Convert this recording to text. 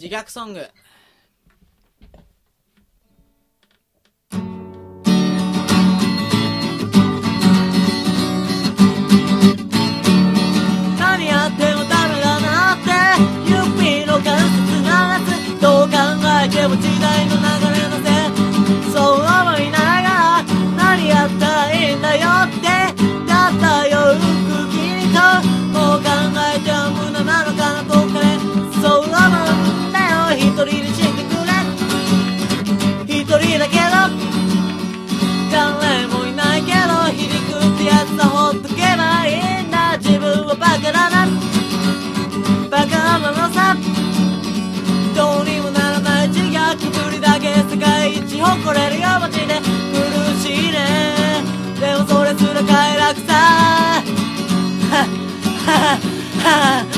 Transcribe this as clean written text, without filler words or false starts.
自虐ソング。 何やってもダメだなって指の関節鳴らす、どう考えても時代の流れのせい、そう思いながら何やったらいいんだよってだったよ服着にと、もう考えても無駄なのかなとかね、そう思うんだよ。一人でしてくれ、一人だけど誰もいないけどひりくってやつはほっとけばいいんだ。自分はバカだな、バカなのさ、どうにもならない自虐ぶりだけ世界一誇れるよマジで苦しいね。でもそれすら快楽さ、はっはっはっ